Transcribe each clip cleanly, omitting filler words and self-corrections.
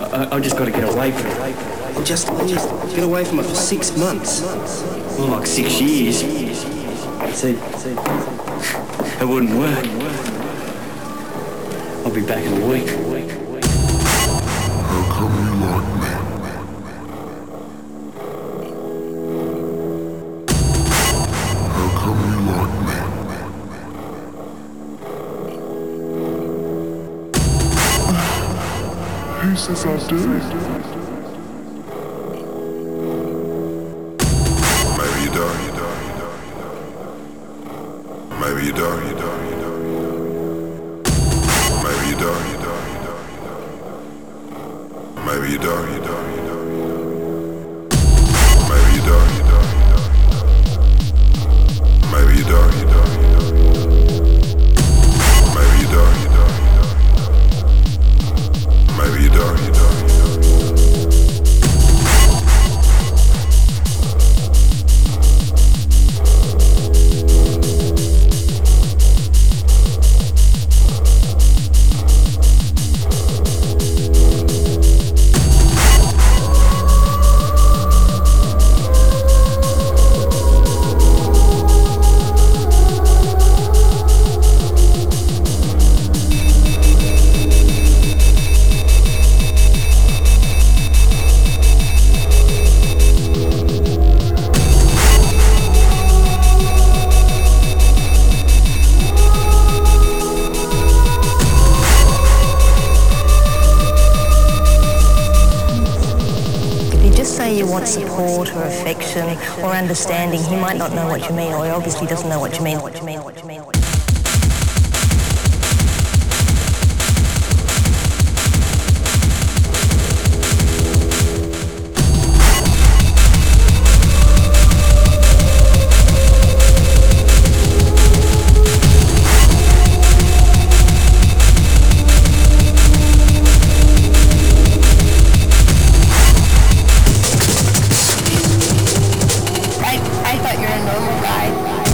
I just got to get away from it. And just get away from it for 6 months. More like 6 years. See, it wouldn't work. I'll be back in a week. How come you like me? How come you like me? Who says I do? Maybe you don't. Maybe you don't. Maybe you don't. Maybe you don't. Maybe you don't. Maybe you don't. Maybe you don't. Maybe you don't. Support or affection or understanding, he might not know what you mean, or he obviously doesn't know what you mean. I thought you were a normal guy.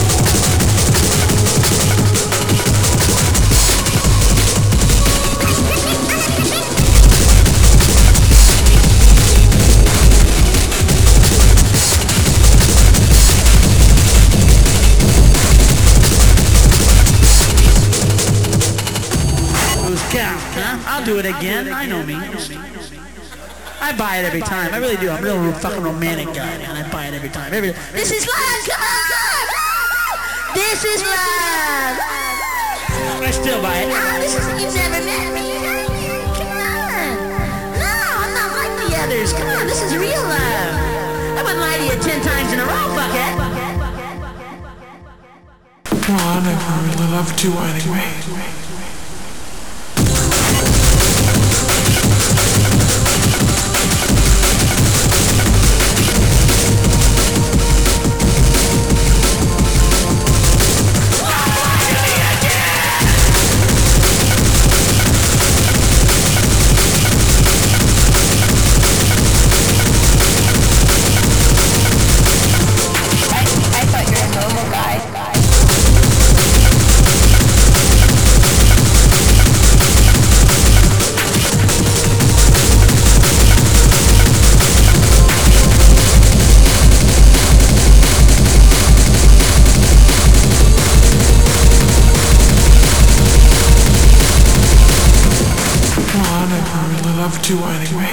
I'll do it again. I know me. I buy it every time. I really do. I'm a real fucking romantic guy, man. I buy it every time. This is love! Come on! This is love! I still buy it. Oh, this is, you've never met me. Come on. No, I'm not like the others. Come on, this is real love. I wouldn't lie to you 10 times in a row, fuckhead. Well, I never really loved you anyway. I thought you were a normal guy. Well, I never really loved you anyway.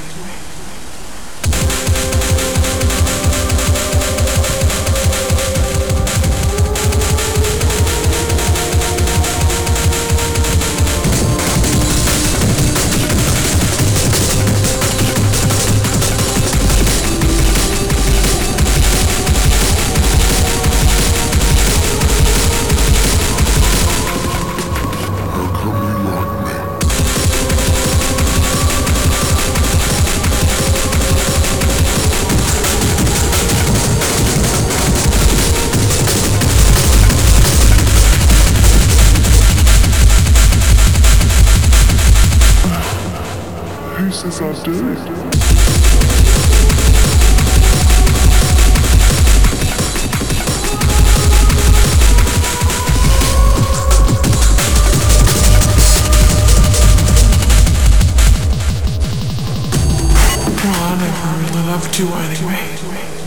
How come you like me? Who says I do? I really love to anyway.